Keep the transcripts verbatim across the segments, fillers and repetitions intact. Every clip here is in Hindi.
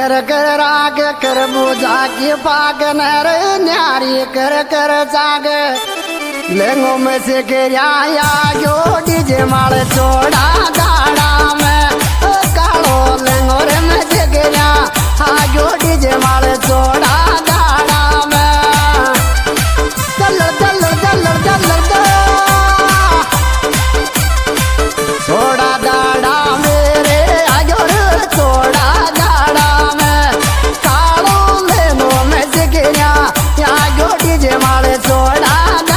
कर कर राग कर बुझा के पाग नर न्यारी कर कर जाग लेंगो में से गिरा या जो डीजे माल चोड़ा दाड़ा में कालो लेंगो रे में से गिरा हाँ जो डीजे माल चोड़ा दाड़ा में चल चल चल चल चल चोड़ा दाड़ा मेरे आजो चोड़ा दाड़ा में कालो लेंगो में से गिरा या जो डीजे माल चोड़ा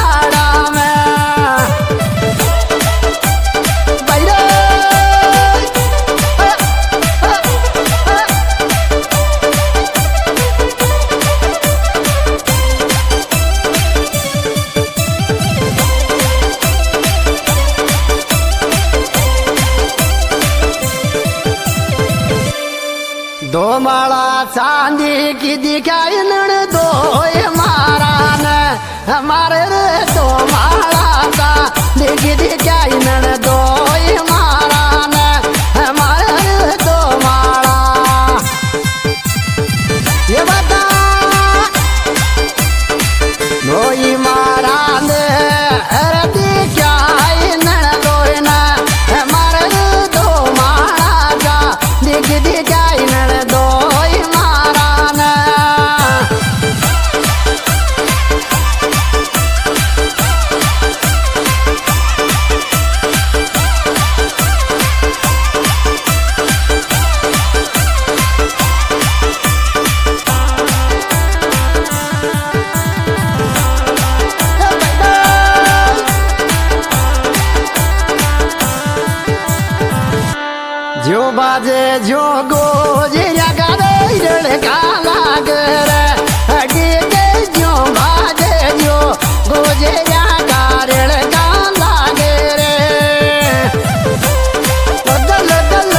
दो माला चांदी की दिखाई नण दो मारा न हमारे रे दो माला चांदी की दिखाई नण दो मारा न हमारे रे दो माला ये बता नोई मारा ने अरे दिखाई नण दो न हमारे रे दो माला चांदी की दिखाई नण जो बाजे जो गोजे गारे काला रे हटी के जो बाजे जो गोजे गारे काला रे दल दल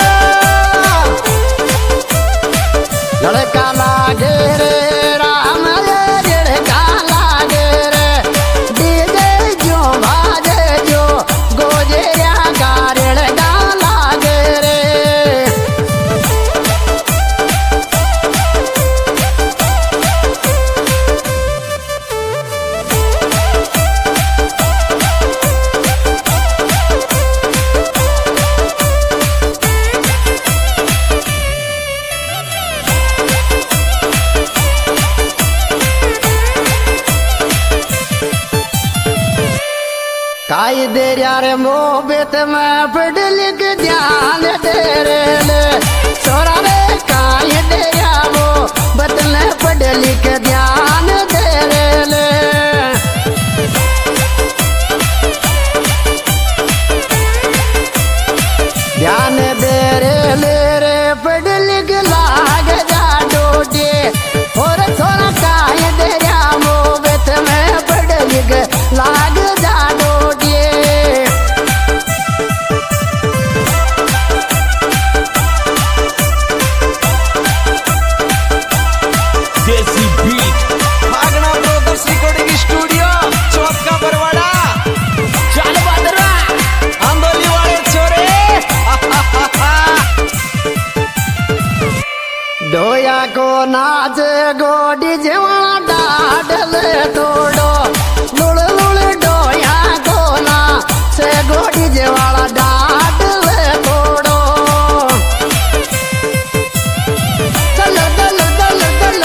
लड़का लागे रे राम रे काला रे डीजे जो बाजे जो गोजे गारे काई दे यार मोहब्बत में पढ़ लिख ध्यान दे रे छोरा रे काई दे यार मोहब्बत में पढ़ लिख ध्यान दे रे ध्यान दे रे ले रे पढ़ लिख लाग जा डोडे और छोरा काई दे यार मोहब्बत में पढ़ लिख लाग जा डोया को नाच गोडी जेवणा डाडले तोड़ो लुड़ लुड़ डोया को नाच गोडी जेवणा डाडले तोड़ो चल चल चल चल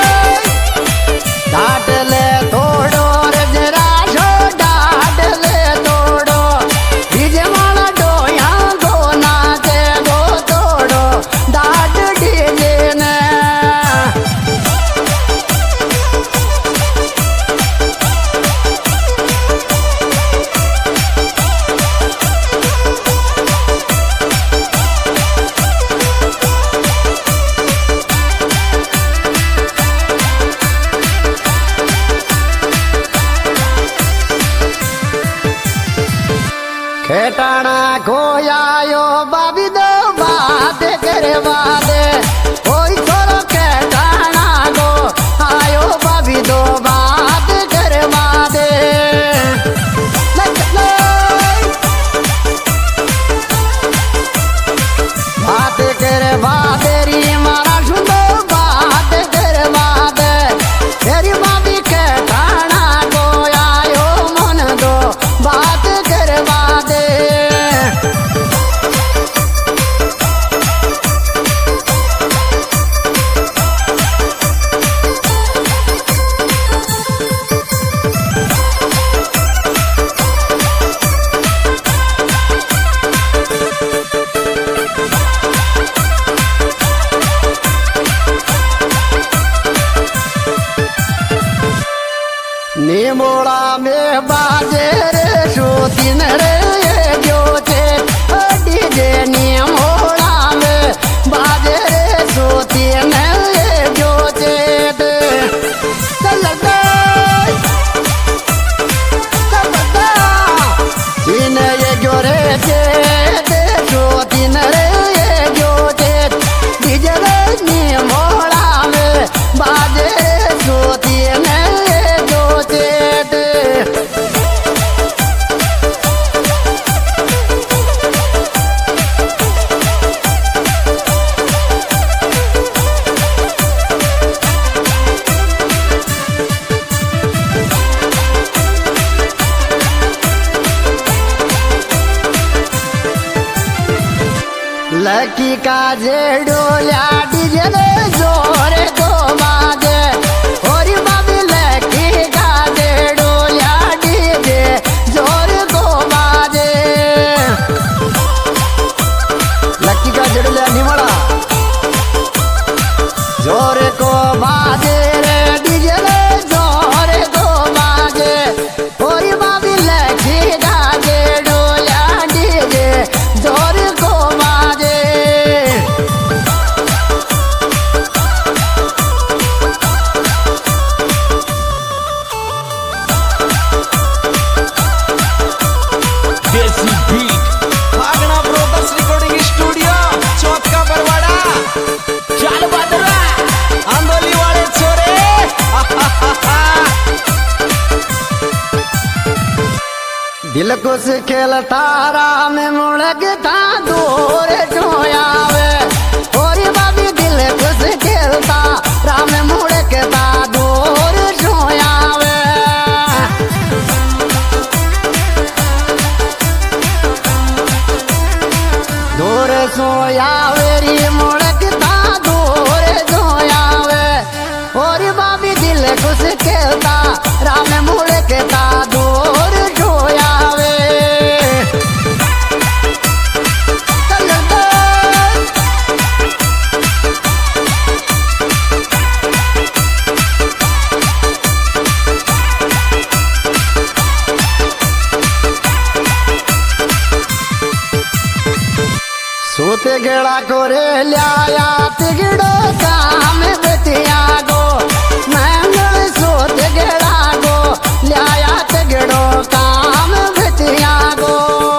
डाडले तोड़ो रे जरा शो डाडले तोड़ो जेवणा डोया को नाच गो तोड़ो डाड डीजे मोड़ा में बाजे रे शोतीन रे जो चे डीजे नी मोड़ा में बाजे रे शोतीन जो चे चल तीन ये जोरे चे शोतीन रे जो चे डीजे नी मोड़ा में बाजे शोतीन लकी का जेडोया डीजे जोरे दो बाजे और बाबी लकी का जेडोया डीजे जोरे दो बाजे लकी का जेडोया निमड़ा जोरे को बाजे रे डीजे जोरे दो बाजे और बाबी लकी का जेडोया डीजे जोरे को दिल कुछ खेलता राम मुड़कता दूर जो आवे और बाबी दिल कुछ खेलता राम मुड़कता दूर जो आवे दूर सो आवे री मुड़कता दूर जो आवे और बाबी दिल कुछ खेलता राम मुड़कता दूर जो आवे सोते गेड़ा कोरे लिया तिगड़ो काम बतिया गो मंगल सोते गेड़ा गो लिया तिगड़ो काम बतिया गो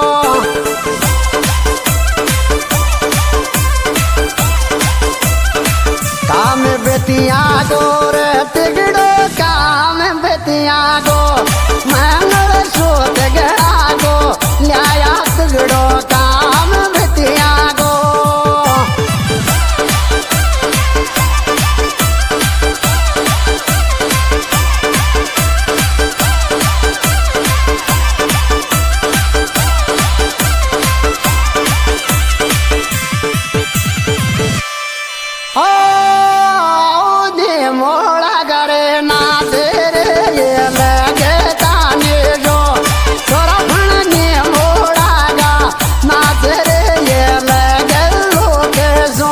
काम बतिया गो रे तिगड़ो काम बतिया गो मंगल सोते गेड़ा गो लिया तिगड़ो काम बतिया गो मोड़ा करे ना तेरे ये लगे ताने जो छोरा फणने मोड़ा गा ना तेरे ये लगे लोके सो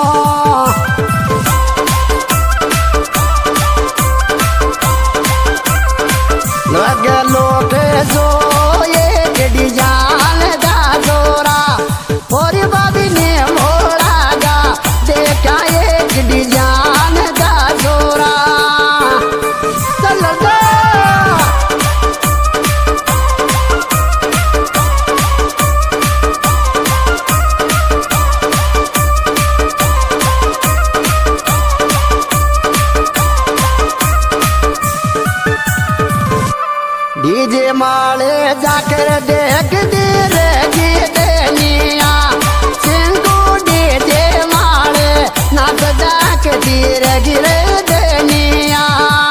लगे लोके सो ये गड़ी जान गा जोरा और बाबी ने मोड़ा गा देखा ये गड़ी जान गा जोरा डीजे माले जाकर देख दे रे देनिया सिंगू डीजे माले नाच जाक दीर गिरे देनिया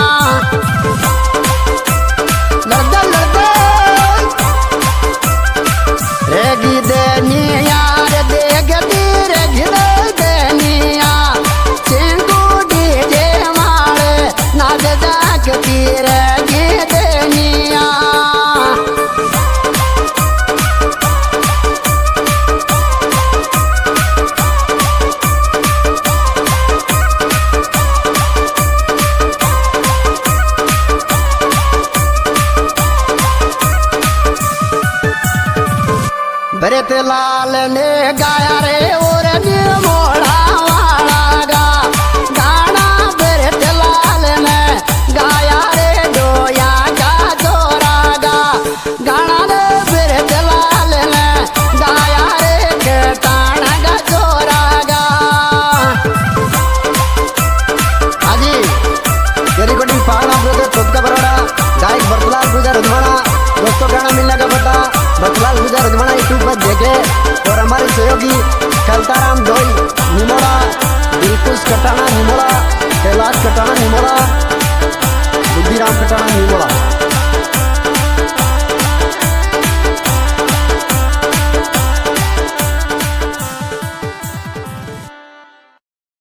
लड़ लड़ रेगी देनिया रे देख दीर गिरे देनिया सिंगू डीजे माले नाच जाक दीर गिरे देनिया प्रीत लाल ने गाया रे और मोड़ा वाला गा गाना प्रीत लाल ने गाया रे डोया का जोरा गा गाना रे प्रीत लाल ने गाया रे कटाना का जोरा गा। हाजी ये रिकॉर्डिंग पागला ब्रदर खुद का बरोड़ा गायक बरतलाल गुजर रजवाड़ा। दोस्तों गाना मिलने का पता बरतलाल गुजर रजवाड़ा यूट्यूब पर देखे और हमारे सहयोगी कलताराम धोई निमोड़ा, दिलकुश कटाना निमोड़ा, कैलाश कटाना निमोड़ा।